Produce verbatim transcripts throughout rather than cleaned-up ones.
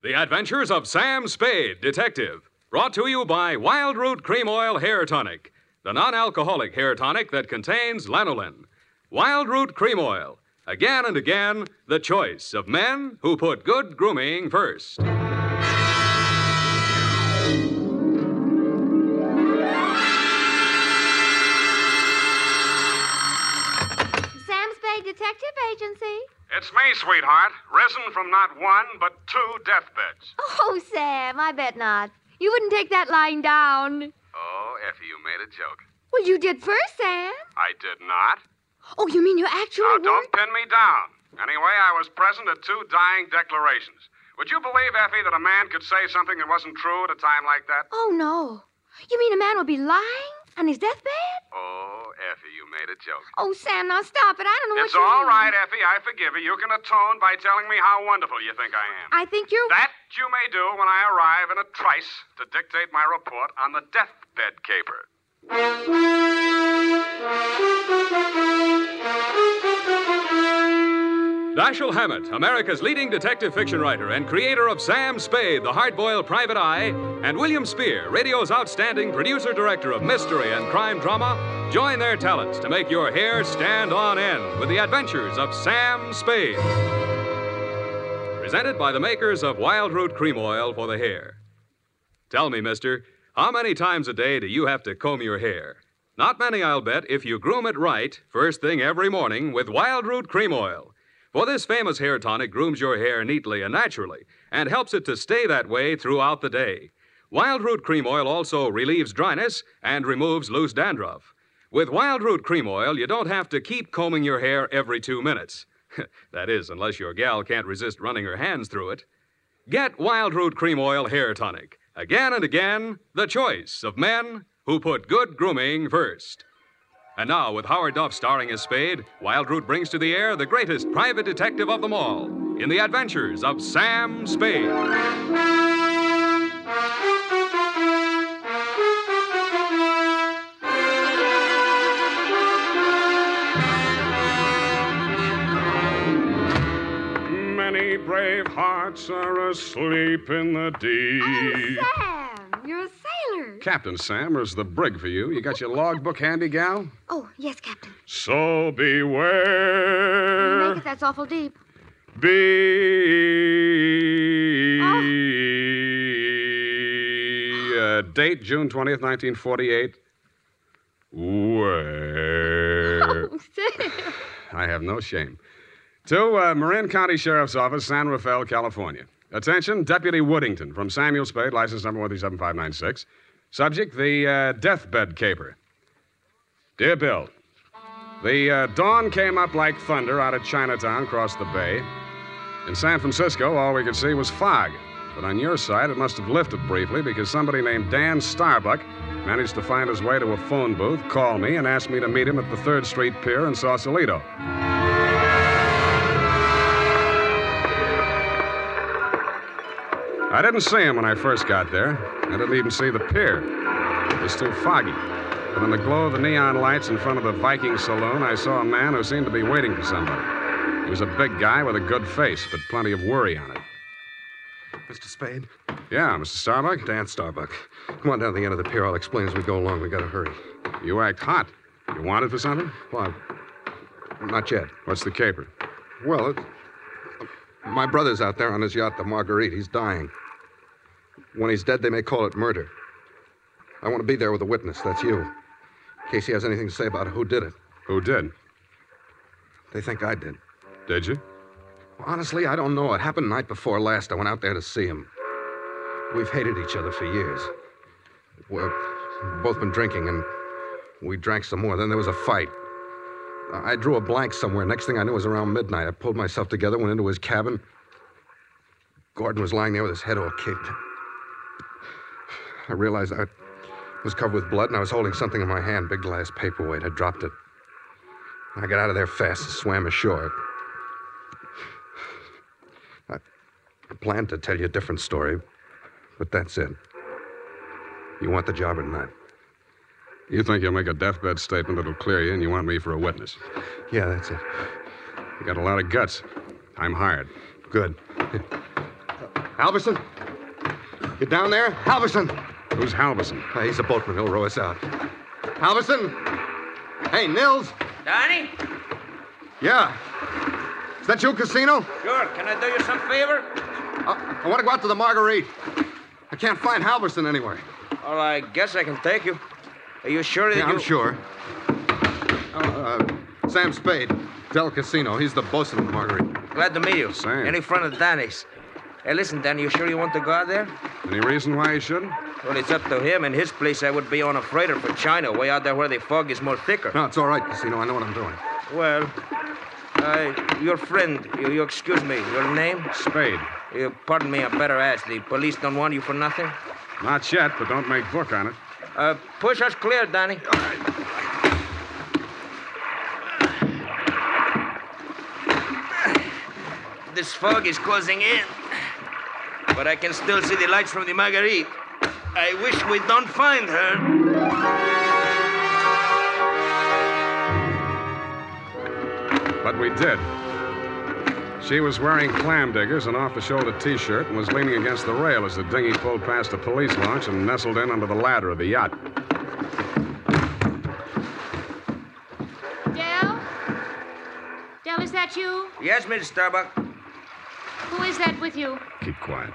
The Adventures of Sam Spade, Detective. Brought to you by Wild Root Cream Oil Hair Tonic, the non-alcoholic hair tonic that contains lanolin. Wild Root Cream Oil. Again and again, the choice of men who put good grooming first. Sam Spade Detective Agency. It's me, sweetheart. Risen from not one, but two deathbeds. Oh, Sam, I bet not. You wouldn't take that lying down. Oh, Effie, you made a joke. Well, you did first, Sam. I did not. Oh, you mean you actually Now, weren't? don't pin me down. Anyway, I was present at two dying declarations. Would you believe, Effie, that a man could say something that wasn't true at a time like that? Oh, no. You mean a man would be lying on his deathbed? Oh, Effie, you made a joke. Oh, Sam, now stop it. I don't know It's what you all mean. right, Effie. I forgive you. You can atone by telling me how wonderful you think I am. I think you're... That you may do when I arrive in a trice to dictate my report on the deathbed caper. Dashiell Hammett, America's leading detective fiction writer and creator of Sam Spade, the hard-boiled private eye, and William Spear, radio's outstanding producer-director of mystery and crime drama, join their talents to make your hair stand on end with the adventures of Sam Spade. Presented by the makers of Wild Root Cream Oil for the hair. Tell me, mister, how many times a day do you have to comb your hair? Not many, I'll bet, if you groom it right, first thing every morning with Wild Root Cream Oil. For this famous hair tonic grooms your hair neatly and naturally and helps it to stay that way throughout the day. Wild Root Cream Oil also relieves dryness and removes loose dandruff. With Wild Root Cream Oil, you don't have to keep combing your hair every two minutes. That is, unless your gal can't resist running her hands through it. Get Wild Root Cream Oil Hair Tonic. Again and again, the choice of men who put good grooming first. And now, with Howard Duff starring as Spade, Wild Root brings to the air the greatest private detective of them all in the adventures of Sam Spade. Many brave hearts are asleep in the deep. Oh, Sam, you're a sailor. Captain Sam, is the brig for you. You got your logbook handy, gal? Oh, yes, Captain. So You beware. make it, that's awful deep. Be. Uh, date June twentieth, nineteen forty-eight. Where? Oh, Sam. I have no shame. To uh, Marin County Sheriff's Office, San Rafael, California. Attention, Deputy Woodington from Samuel Spade, license number one three seven five nine six. Subject, the uh, deathbed caper. Dear Bill, the uh, dawn came up like thunder out of Chinatown across the bay. In San Francisco, all we could see was fog. But on your side, it must have lifted briefly because somebody named Dan Starbuck managed to find his way to a phone booth, call me, and ask me to meet him at the third Street Pier in Sausalito. I didn't see him when I first got there. I didn't even see the pier. It was too foggy. But in the glow of the neon lights in front of the Viking Saloon, I saw a man who seemed to be waiting for somebody. He was a big guy with a good face, but plenty of worry on it. Mister Spade? Yeah, Mister Starbuck? Dan Starbuck. Come on down to the end of the pier. I'll explain as we go along. We gotta hurry. You act hot. You wanted for something? Well, not yet. What's the caper? Well, it, my brother's out there on his yacht, the Marguerite. He's dying. When he's dead, they may call it murder. I want to be there with a witness. That's you. In case he has anything to say about who did it. Who did? They think I did. Did you? Well, honestly, I don't know. It happened the night before last. I went out there to see him. We've hated each other for years. We've both been drinking, and we drank some more. Then there was a fight. I drew a blank somewhere. Next thing I knew, it was around midnight. I pulled myself together, went into his cabin. Gordon was lying there with his head all kicked. I realized I was covered with blood, and I was holding something in my hand, big glass paperweight. I dropped it. I got out of there fast and swam ashore. I planned to tell you a different story, but that's it. You want the job or not? You think you'll make a deathbed statement that'll clear you, and you want me for a witness. Yeah, that's it. You got a lot of guts. I'm hired. Good. Halverson? You down there? Halverson! Who's Halverson? Uh, he's a boatman. He'll row us out. Halverson? Hey, Nils? Donnie? Yeah. Is that you, Casino? Sure. Can I do you some favor? Uh, I want to go out to the Marguerite. I can't find Halverson anywhere. Well, I guess I can take you. Are you sure that Yeah, you... I'm sure. Uh, uh, Sam Spade, Del Casino. He's the bosun of the Marguerite. Glad to meet you. Sam. Any friend of Danny's. Hey, listen, Danny, you sure you want to go out there? Any reason why he shouldn't? Well, it's up to him. In his place, I would be on a freighter for China, way out there where the fog is more thicker. No, it's all right, Casino. I know what I'm doing. Well, uh, your friend, you, you excuse me, your name? Spade. You pardon me, I better ask. The police don't want you for nothing? Not yet, but don't make book on it. Uh, push us clear, Danny. All right. This fog is closing in, but I can still see the lights from the Marguerite. I wish we don't find her. But we did. She was wearing clam diggers, an off-the-shoulder T-shirt, and was leaning against the rail as the dinghy pulled past a police launch and nestled in under the ladder of the yacht. Del? Del, is that you? Yes, Miss Starbuck. Who is that with you? Keep quiet.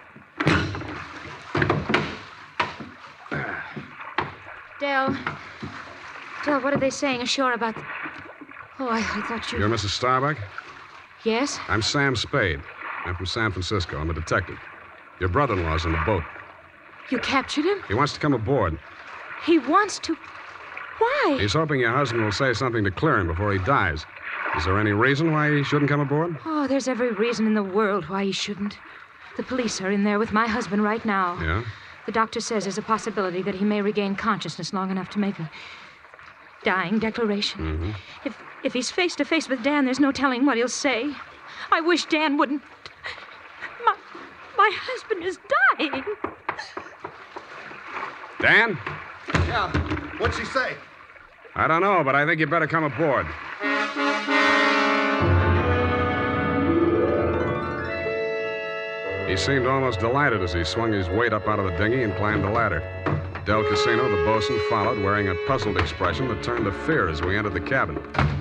Del. Del, what are they saying ashore about... The... Oh, I, I thought you... You're Missus Starbuck? Yes? I'm Sam Spade. I'm from San Francisco. I'm a detective. Your brother-in-law's in the boat. You captured him? He wants to come aboard. He wants to... Why? He's hoping your husband will say something to clear him before he dies. Is there any reason why he shouldn't come aboard? Oh, there's every reason in the world why he shouldn't. The police are in there with my husband right now. Yeah? The doctor says there's a possibility that he may regain consciousness long enough to make a dying declaration. Mm-hmm. If if he's face to face with Dan, there's no telling what he'll say. I wish Dan wouldn't. My my husband is dying. Dan? Yeah. What'd she say? I don't know, but I think you better come aboard. He seemed almost delighted as he swung his weight up out of the dinghy and climbed the ladder. Del Casino, the bosun, followed, wearing a puzzled expression that turned to fear as we entered the cabin.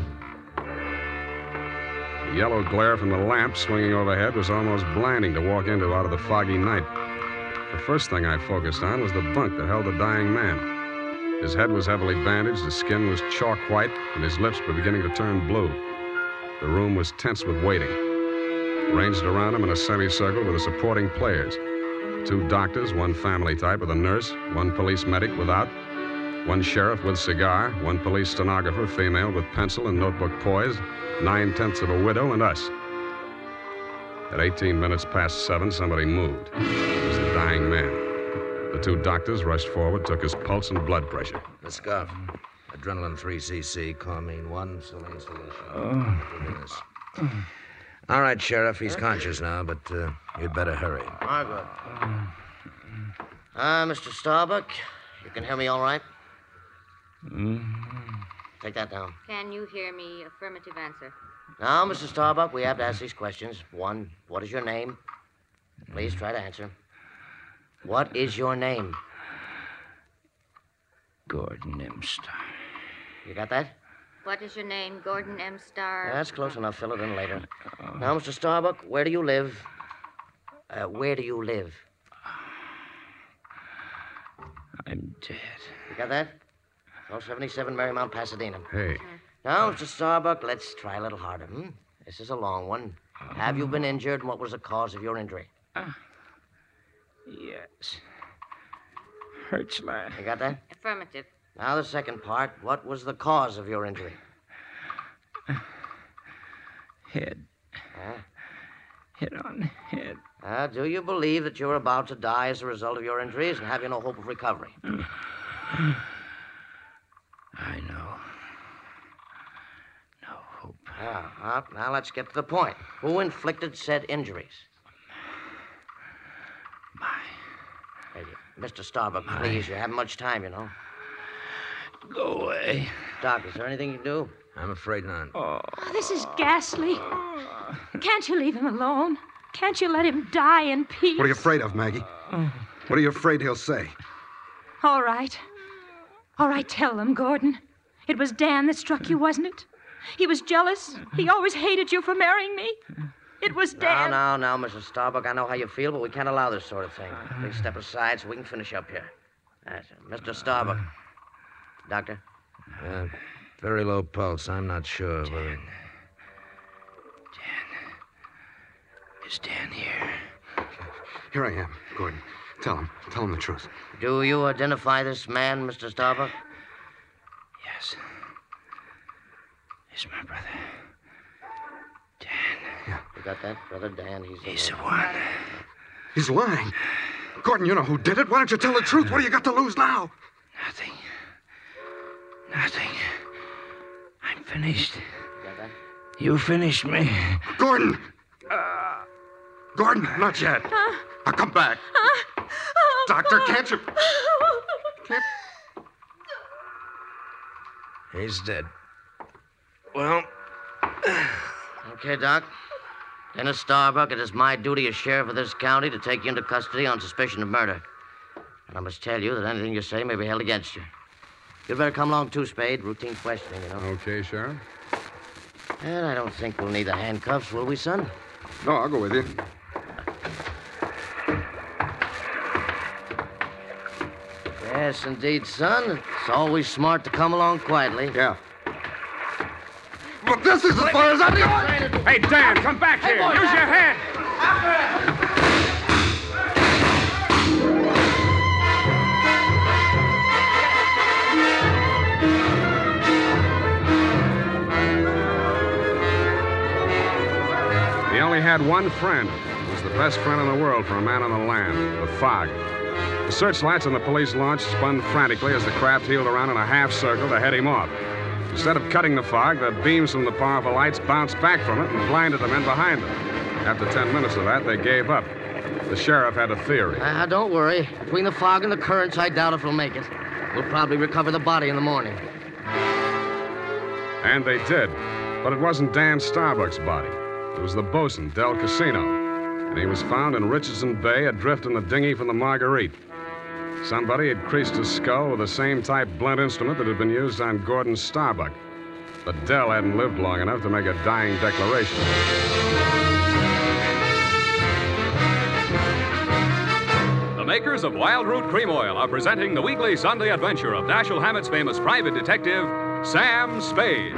The yellow glare from the lamp swinging overhead was almost blinding to walk into out of the foggy night. The first thing I focused on was the bunk that held the dying man. His head was heavily bandaged, his skin was chalk white, and his lips were beginning to turn blue. The room was tense with waiting. Ranged around him in a semicircle were the supporting players. Two doctors, one family type with a nurse, one police medic without, one sheriff with cigar, one police stenographer, female with pencil and notebook poised, nine-tenths of a widow, and us. At eighteen minutes past seven, somebody moved. It was the dying man. The two doctors rushed forward, took his pulse and blood pressure. The scarf. Adrenaline three C C, Carmine one, saline solution. Oh. All right, Sheriff, he's conscious now, but uh, you'd better hurry. Margaret. Ah, uh, Mister Starbuck, you can hear me all right? Mm-hmm. Take that down. Can you hear me? Affirmative answer. Now, Mister Starbuck, we have to ask these questions. One, what is your name? Please try to answer. What is your name? Gordon M. Starr. You got that? What is your name? Gordon M. Starr. That's close enough. Fill it in later. Now, Mister Starbuck, where do you live? Uh, where do you live? I'm dead. You got that? twelve seventy-seven Marymount, Pasadena. Hey, Now, Mister Starbuck, let's try a little harder, hmm? This is a long one. Have you been injured, and what was the cause of your injury? Uh, yes. Hurts like... You got that? Affirmative. Now, the second part. What was the cause of your injury? Head. Huh? Hit on the head. Uh, do you believe that you're about to die as a result of your injuries, and have you no hope of recovery? I know. No hope. Yeah, uh, now let's get to the point. Who inflicted said injuries? My... Hey, Mister Starbuck, please, you haven't much time, you know. Go away. Doc, is there anything you can do? I'm afraid not. Oh. Oh, this is ghastly. Can't you leave him alone? Can't you let him die in peace? What are you afraid of, Maggie? What are you afraid he'll say? All right. All right, tell them, Gordon. It was Dan that struck you, wasn't it? He was jealous. He always hated you for marrying me. It was Dan. Now, now, now, Missus Starbuck, I know how you feel, but we can't allow this sort of thing. Please step aside so we can finish up here. That's it. Mister Starbuck. Doctor? Uh, very low pulse. I'm not sure whether... Is Dan here? Here I am, Gordon. Tell him. Tell him the truth. Do you identify this man, Mister Starbuck? Yes. He's my brother. Dan. You got that, Brother Dan? He's the He's the one. one. He's lying. Gordon, you know who did it. Why don't you tell the truth? What do you got to lose now? Nothing. Nothing. I'm finished. You got that? You finished me. Gordon! Gordon, not yet. Now come back. Doctor, can't you... Can't... He's dead. Well, Okay, Doc. Dennis Starbuck, it is my duty as sheriff of this county to take you into custody on suspicion of murder. And I must tell you that anything you say may be held against you. You'd better come along too, Spade. Routine questioning, you know. Okay, Sheriff. And I don't think we'll need the handcuffs, will we, son? No, I'll go with you. Yes, indeed, son. It's always smart to come along quietly. Yeah. But this is as far as I'm going. Hey, Dan, come back here. Use your head. He only had one friend. He was the best friend in the world for a man on the land, the fog. The searchlights on the police launch spun frantically as the craft heeled around in a half circle to head him off. Instead of cutting the fog, the beams from the powerful lights bounced back from it and blinded the men behind them. After ten minutes of that, they gave up. The sheriff had a theory. Ah, don't worry. Between the fog and the currents, I doubt if we'll make it. We'll probably recover the body in the morning. And they did. But it wasn't Dan Starbuck's body. It was the bosun, Del Casino. And he was found in Richardson Bay, adrift in the dinghy from the Marguerite. Somebody had creased his skull with the same type blunt instrument that had been used on Gordon Starbuck. But Del hadn't lived long enough to make a dying declaration. The makers of Wild Root Cream Oil are presenting the weekly Sunday adventure of Dashiell Hammett's famous private detective, Sam Spade.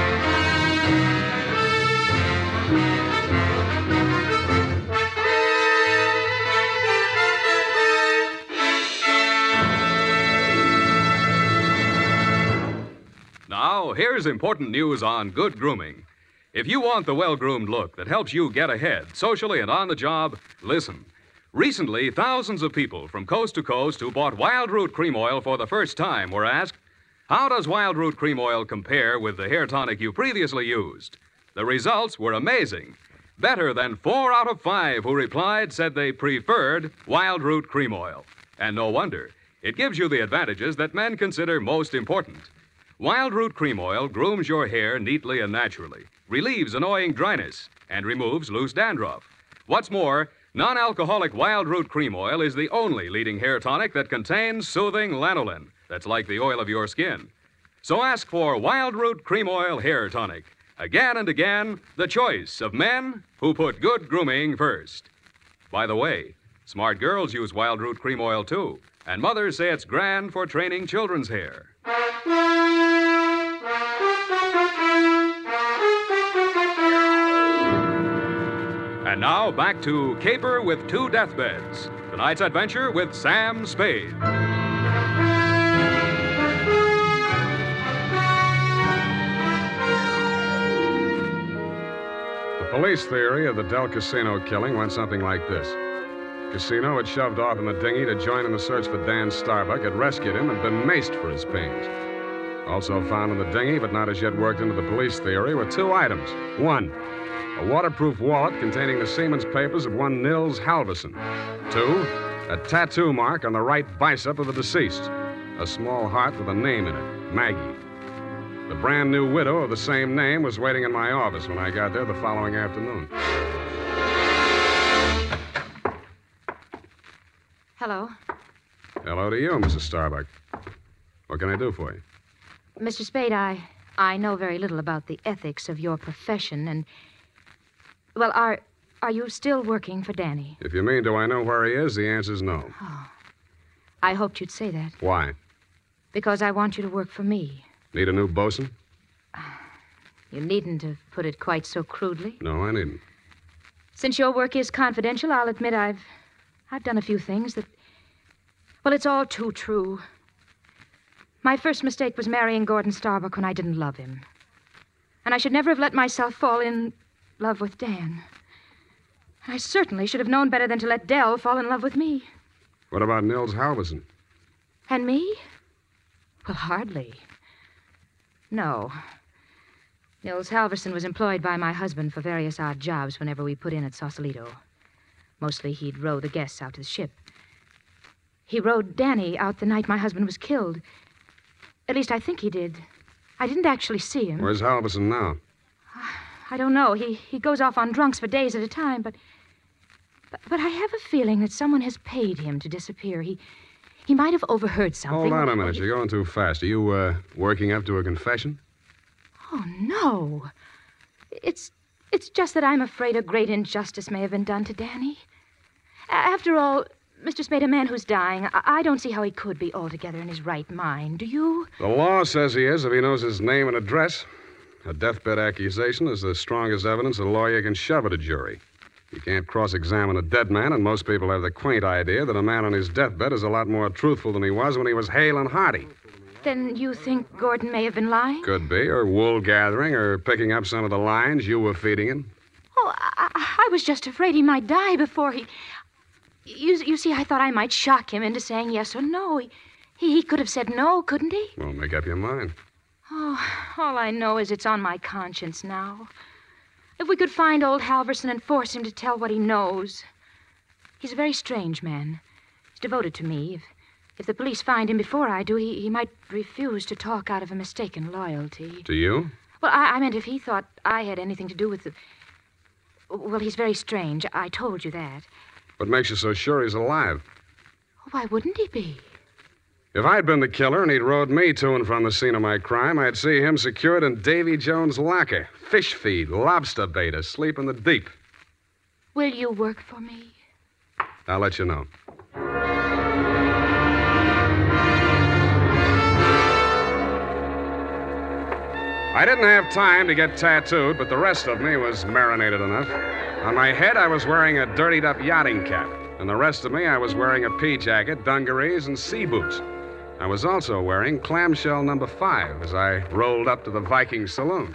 Now, here's important news on good grooming. If you want the well-groomed look that helps you get ahead, socially and on the job, listen. Recently, thousands of people from coast to coast who bought Wild Root Cream Oil for the first time were asked, how does Wild Root Cream Oil compare with the hair tonic you previously used? The results were amazing. Better than four out of five who replied said they preferred Wild Root Cream Oil. And no wonder. It gives you the advantages that men consider most important. Wild Root Cream Oil grooms your hair neatly and naturally, relieves annoying dryness, and removes loose dandruff. What's more, non-alcoholic Wild Root Cream Oil is the only leading hair tonic that contains soothing lanolin that's like the oil of your skin. So ask for Wild Root Cream Oil Hair Tonic. Again and again, the choice of men who put good grooming first. By the way, smart girls use Wild Root Cream Oil, too, and mothers say it's grand for training children's hair. And now, back to Caper with Two Deathbeds. Tonight's adventure with Sam Spade. The police theory of the Del Casino killing went something like this. Casino had shoved off in the dinghy to join in the search for Dan Starbuck, had rescued him, and been maced for his pains. Also found in the dinghy, but not as yet worked into the police theory, were two items. One, a waterproof wallet containing the seaman's papers of one Nils Halverson. Two, a tattoo mark on the right bicep of the deceased. A small heart with a name in it, Maggie. The brand new widow of the same name was waiting in my office when I got there the following afternoon. Hello. Hello to you, Missus Starbuck. What can I do for you? Mister Spade, I, I know very little about the ethics of your profession, and... Well, are, are you still working for Danny? If you mean, do I know where he is, the answer's no. Oh. I hoped you'd say that. Why? Because I want you to work for me. Need a new bosun? You needn't have put it quite so crudely. No, I needn't. Since your work is confidential, I'll admit I've... I've done a few things that... Well, it's all too true. My first mistake was marrying Gordon Starbuck when I didn't love him. And I should never have let myself fall in love with Dan. I certainly should have known better than to let Dell fall in love with me. What about Nils Halverson? And me? Well, hardly. No. Nils Halverson was employed by my husband for various odd jobs whenever we put in at Sausalito. Mostly he'd row the guests out to the ship. He rowed Danny out the night my husband was killed. At least I think he did. I didn't actually see him. Where's Halverson now? I don't know. He he goes off on drunks for days at a time, but, but but I have a feeling that someone has paid him to disappear. He he might have overheard something. Hold on a minute. You're going too fast. Are you uh, working up to a confession? Oh, no. It's it's just that I'm afraid a great injustice may have been done to Danny. After all, Mister Spade, a man who's dying, I, I don't see how he could be altogether in his right mind. Do you? The law says he is if he knows his name and address. A deathbed accusation is the strongest evidence a lawyer can shove at a jury. You can't cross-examine a dead man, and most people have the quaint idea that a man on his deathbed is a lot more truthful than he was when he was hale and hearty. Then you think Gordon may have been lying? Could be, or wool gathering, or picking up some of the lines you were feeding him. Oh, I, I was just afraid he might die before he... You, you see, I thought I might shock him into saying yes or no. He, he, he could have said no, couldn't he? Well, make up your mind. Oh, all I know is it's on my conscience now. If we could find old Halverson and force him to tell what he knows. He's a very strange man. He's devoted to me. If, if the police find him before I do, he, he might refuse to talk out of a mistaken loyalty. To you? Well, I, I meant if he thought I had anything to do with the... Well, he's very strange. I told you that. What makes you so sure he's alive? Why wouldn't he be? If I'd been the killer and he'd rode me to and from the scene of my crime, I'd see him secured in Davy Jones' locker. Fish feed, lobster bait, asleep in the deep. Will you work for me? I'll let you know. I didn't have time to get tattooed, but the rest of me was marinated enough. On my head, I was wearing a dirtied-up yachting cap. And the rest of me, I was wearing a pea jacket, dungarees, and sea boots. I was also wearing clamshell number five as I rolled up to the Viking saloon.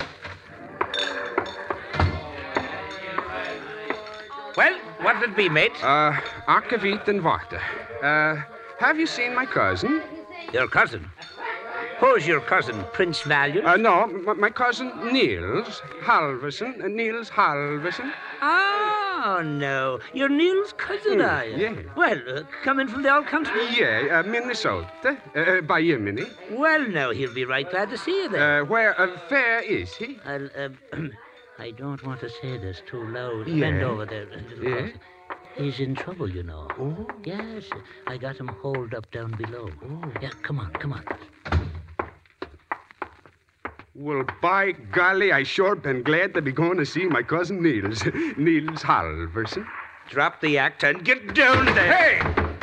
Well, what'll it be, mate? Uh, Akavit and Varta. Uh, have you seen my cousin? Your cousin? Who's your cousin, Prince Valiant? Uh, no, m- my cousin Niels Halverson. Uh, Niels Halverson. Oh, no. You're Neil's cousin, Mm, are you? yeah. Well, uh, coming from the old country? Yeah, uh, Minnesota. Uh, by Yemeni. Well, no, he'll be right glad to see you there. Uh, where, uh, where is he? I'll, uh, I don't want to say this too loud. Yeah. Bend over there. a little Yeah. closer. He's in trouble, you know. Oh. Yes, I got him holed up down below. Oh. Yeah, come on, come on. Well, by golly, I sure been glad to be going to see my cousin Niels. Niels Halverson. Drop the act and get down there. Hey!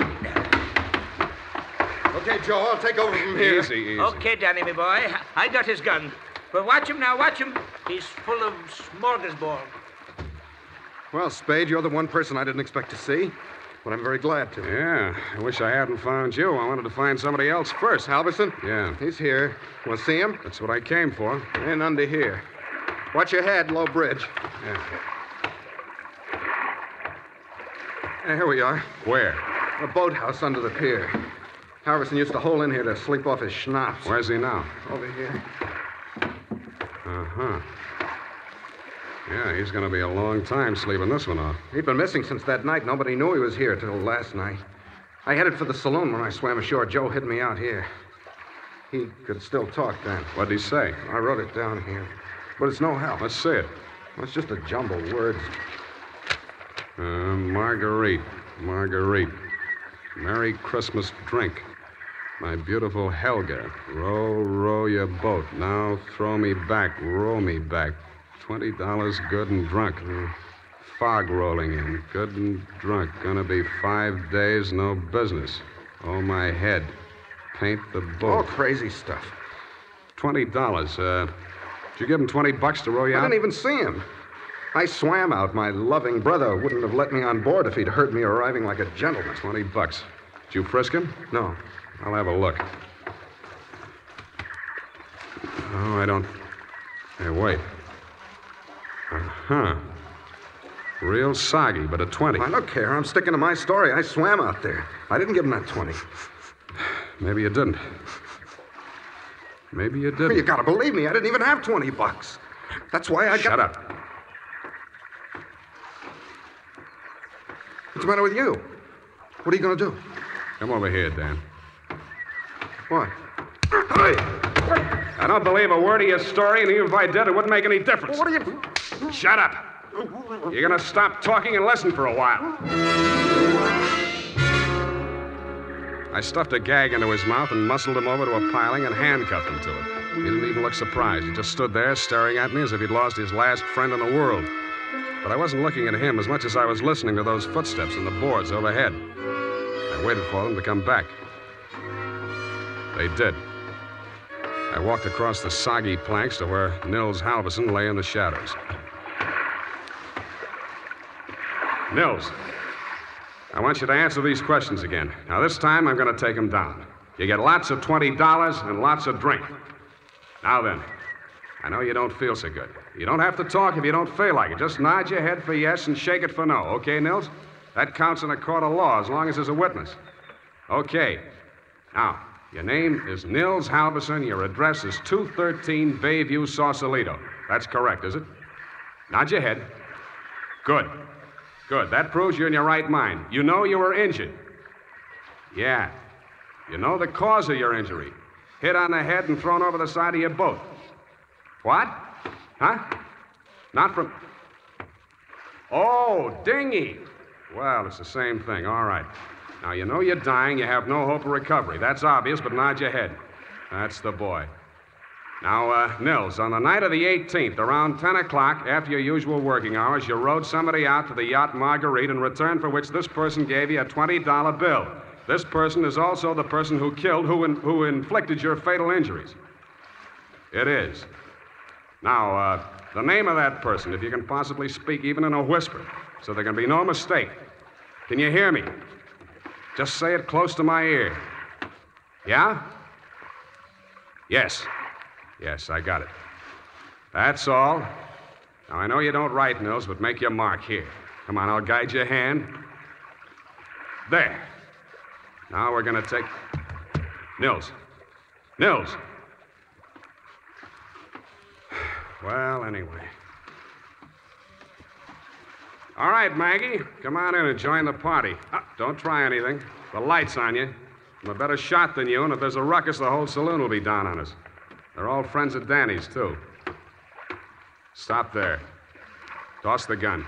Okay, Joe, I'll take over from here. Easy, easy. Okay, Danny, my boy. I got his gun. But watch him now, watch him. He's full of smorgasbord. Well, Spade, you're the one person I didn't expect to see, but I'm very glad to. Yeah, I wish I hadn't found you. I wanted to find somebody else first. Halverson? Yeah, He's here. Want to see him? that's what I came for. In under here. Watch your head, low bridge. Yeah. Uh, here we are. Where? A boathouse under the pier. Halverson used to hole in here to sleep off his schnapps. Where's he now? Over here. Uh-huh. Yeah, he's going to be a long time sleeping this one off. He'd been missing since that night. Nobody knew he was here till last night. I headed for the saloon when I swam ashore. Joe hid me out here. He could still talk then. What'd he say? I wrote it down here. But it's no help. Let's see it. It's just a jumble of words. Uh, Marguerite. Marguerite. Merry Christmas drink. My beautiful Helga. Row, row your boat. Now throw me back, row me back. Twenty dollars good and drunk. Uh, fog rolling in. Good and drunk. Gonna be five days, no business. Oh, my head. Paint the boat. All crazy stuff. Twenty dollars. Uh, did you give him twenty bucks to row you I out? didn't even see him. I swam out. My loving brother wouldn't have let me on board if he'd heard me arriving like a gentleman. Twenty bucks. Did you frisk him? No. I'll have a look. Oh, I don't. Hey, wait. Uh-huh. Real soggy, but a twenty. I don't care. I'm sticking to my story. I swam out there. I didn't give him that twenty. Maybe you didn't. Maybe you didn't. You gotta believe me. I didn't even have twenty bucks. That's why I got... Shut up. What's the matter with you? What are you gonna do? Come over here, Dan. What? I don't believe a word of your story, and even if I did, it wouldn't make any difference. What are you... Shut up. You're gonna stop talking and listen for a while. I stuffed a gag into his mouth and muscled him over to a piling and handcuffed him to it. He didn't even look surprised. He just stood there staring at me as if he'd lost his last friend in the world. But I wasn't looking at him as much as I was listening to those footsteps in the boards overhead. I waited for them to come back. They did. I walked across the soggy planks to where Nils Halverson lay in the shadows. Nils, I want you to answer these questions again. Now, this time, I'm going to take them down. You get lots of twenty dollars and lots of drink. Now then, I know you don't feel so good. You don't have to talk if you don't feel like it. Just nod your head for yes and shake it for no. Okay, Nils? That counts in a court of law as long as there's a witness. Okay. Now, your name is Nils Halverson. Your address is two thirteen Bayview, Sausalito. That's correct, is it? Nod your head. Good. Good. That proves you're in your right mind. You know you were injured. Yeah. You know the cause of your injury. Hit on the head and thrown over the side of your boat. What? Huh? Not from... Oh, dinghy. Well, it's the same thing. All right. Now, you know you're dying. You have no hope of recovery. That's obvious, but nod your head. That's the boy. Now, uh, Nils, on the night of the eighteenth, around ten o'clock, after your usual working hours, you rowed somebody out to the yacht Marguerite, in return for which this person gave you a twenty dollar bill. This person is also the person who killed, who, in, who inflicted your fatal injuries. It is. Now, uh, the name of that person, if you can possibly speak even in a whisper, so there can be no mistake. Can you hear me? Just say it close to my ear. Yeah? Yes. Yes, I got it. That's all. Now, I know you don't write, Nils, but make your mark here. Come on, I'll guide your hand. There. Now we're going to take... Nils. Nils. Well, anyway. All right, Maggie. Come on in and join the party. Uh, don't try anything. The light's on you. I'm a better shot than you, and if there's a ruckus, the whole saloon will be down on us. They're all friends of Danny's, too. Stop there. Toss the gun.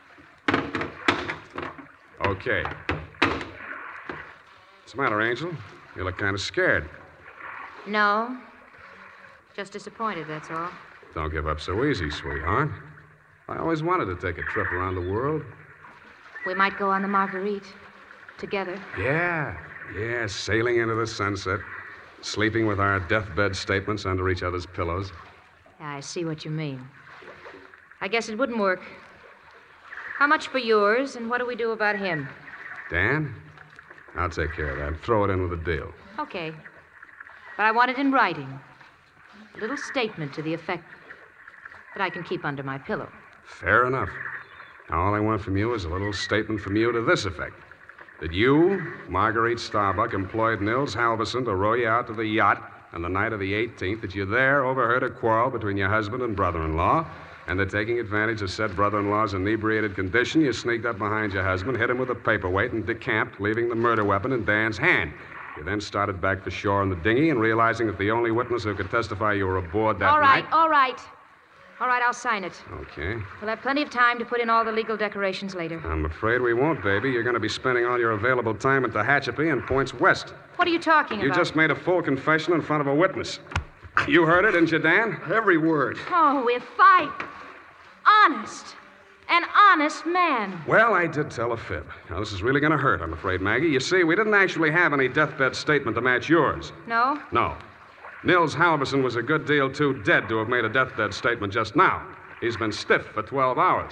Okay. What's the matter, Angel? You look kind of scared. No. Just disappointed, that's all. Don't give up so easy, sweetheart. I always wanted to take a trip around the world. We might go on the Marguerite. Together. Yeah. Yeah, sailing into the sunset. Sleeping with our deathbed statements under each other's pillows. I see what you mean. I guess it wouldn't work. How much for yours, and what do we do about him? Dan? I'll take care of that. Throw it in with a deal. Okay. But I want it in writing. A little statement to the effect that I can keep under my pillow. Fair enough. Now, all I want from you is a little statement from you to this effect. That you, Marguerite Starbuck, employed Nils Halverson to row you out to the yacht on the night of the eighteenth, that you there overheard a quarrel between your husband and brother-in-law, and that taking advantage of said brother-in-law's inebriated condition, you sneaked up behind your husband, hit him with a paperweight, and decamped, leaving the murder weapon in Dan's hand. You then started back for shore in the dinghy, and realizing that the only witness who could testify you were aboard that All right, night... all right. All right, I'll sign it. Okay. We'll have plenty of time to put in all the legal decorations later. I'm afraid we won't, baby. You're going to be spending all your available time at Tehachapi and points west. What are you talking You about? just made a full confession in front of a witness. You heard it, didn't you, Dan? Every word. Oh, if I... Honest. An honest man. Well, I did tell a fib. Now, this is really going to hurt, I'm afraid, Maggie. You see, we didn't actually have any deathbed statement to match yours. No? No. Nils Halverson was a good deal too dead to have made a deathbed statement just now. He's been stiff for twelve hours.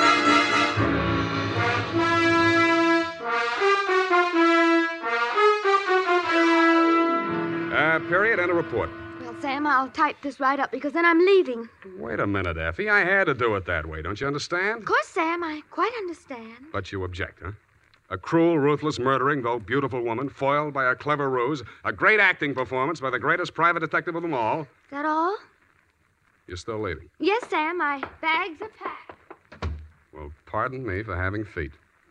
Uh, period and a report. Well, Sam, I'll type this right up because then I'm leaving. Wait a minute, Effie. I had to do it that way. Don't you understand? Of course, Sam, I quite understand. But you object, huh? A cruel, ruthless, murdering, though beautiful woman, foiled by a clever ruse, a great acting performance by the greatest private detective of them all. Is that all? You're still leaving. Yes, Sam, my bags are packed. Well, pardon me for having feet.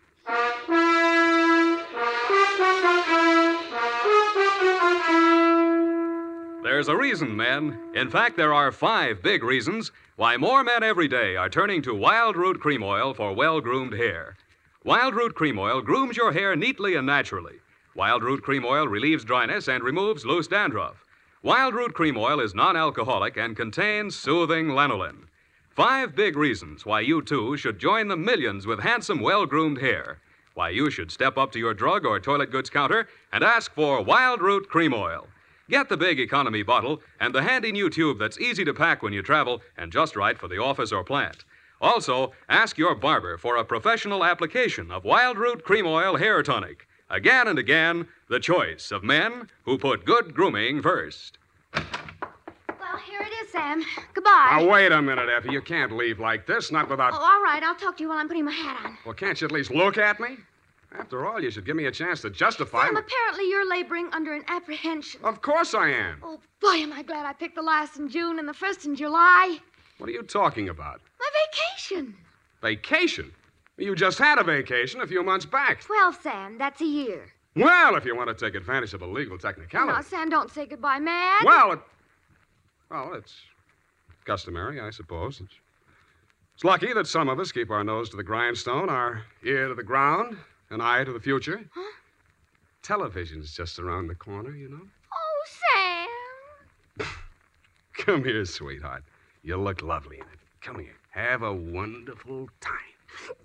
There's a reason, men. In fact, there are five big reasons why more men every day are turning to Wild Root Cream Oil for well-groomed hair. Wild Root Cream Oil grooms your hair neatly and naturally. Wild Root Cream Oil relieves dryness and removes loose dandruff. Wild Root Cream Oil is non-alcoholic and contains soothing lanolin. Five big reasons why you, too, should join the millions with handsome, well-groomed hair. Why you should step up to your drug or toilet goods counter and ask for Wild Root Cream Oil. Get the big economy bottle and the handy new tube that's easy to pack when you travel and just right for the office or plant. Also, ask your barber for a professional application of Wild Root Cream Oil Hair Tonic. Again and again, the choice of men who put good grooming first. Well, here it is, Sam. Goodbye. Now, wait a minute, Effie. You can't leave like this, not without... Oh, all right. I'll talk to you while I'm putting my hat on. Well, can't you at least look at me? After all, you should give me a chance to justify... Sam, my- apparently you're laboring under an apprehension. Of course I am. Oh, boy, am I glad I picked the last in June and the first in July. What are you talking about? My vacation. Vacation? You just had a vacation a few months back. Twelve, Sam. That's a year. Well, if you want to take advantage of a legal technicality. Now, Sam, don't say goodbye, man. Well, it... Well, it's customary, I suppose. It's... it's lucky that some of us keep our nose to the grindstone, our ear to the ground, an eye to the future. Huh? Television's just around the corner, you know. Oh, Sam. Come here, sweetheart. You look lovely in it. Come here. Have a wonderful time.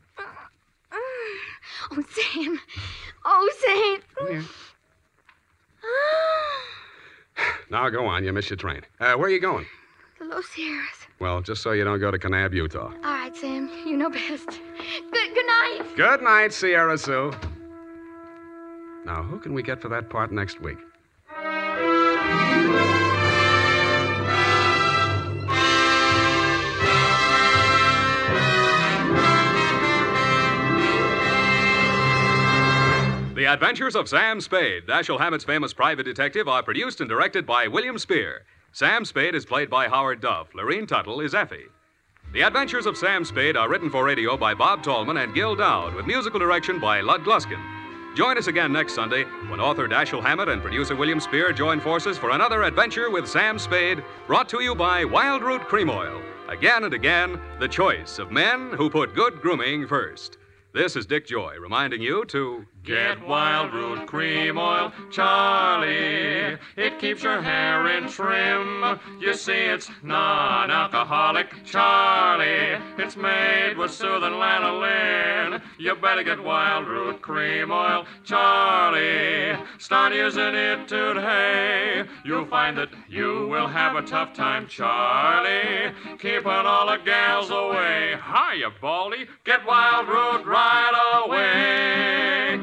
Oh, Sam. Oh, Sam. Come here. Now, go on. You missed your train. Uh, where are you going? The Los Sierras. Well, just so you don't go to Kanab, Utah. All right, Sam. You know best. Good, good night. Good night, Sierra Sue. Now, who can we get for that part next week? The Adventures of Sam Spade, Dashiell Hammett's famous private detective, are produced and directed by William Spear. Sam Spade is played by Howard Duff. Lorene Tuttle is Effie. The Adventures of Sam Spade are written for radio by Bob Tallman and Gil Dowd, with musical direction by Lud Gluskin. Join us again next Sunday when author Dashiell Hammett and producer William Spear join forces for another adventure with Sam Spade, brought to you by Wild Root Cream Oil. Again and again, the choice of men who put good grooming first. This is Dick Joy reminding you to... Get Wild Root Cream Oil, Charlie. It keeps your hair in trim. You see, it's non-alcoholic, Charlie. It's made with soothing lanolin. You better get Wild Root Cream Oil, Charlie. Start using it today. You'll find that you will have a tough time, Charlie, keeping all the gals away. Hiya, Baldy. Get Wild Root right away.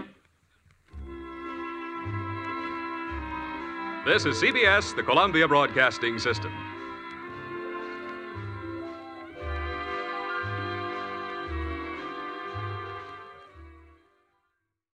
This is C B S, the Columbia Broadcasting System.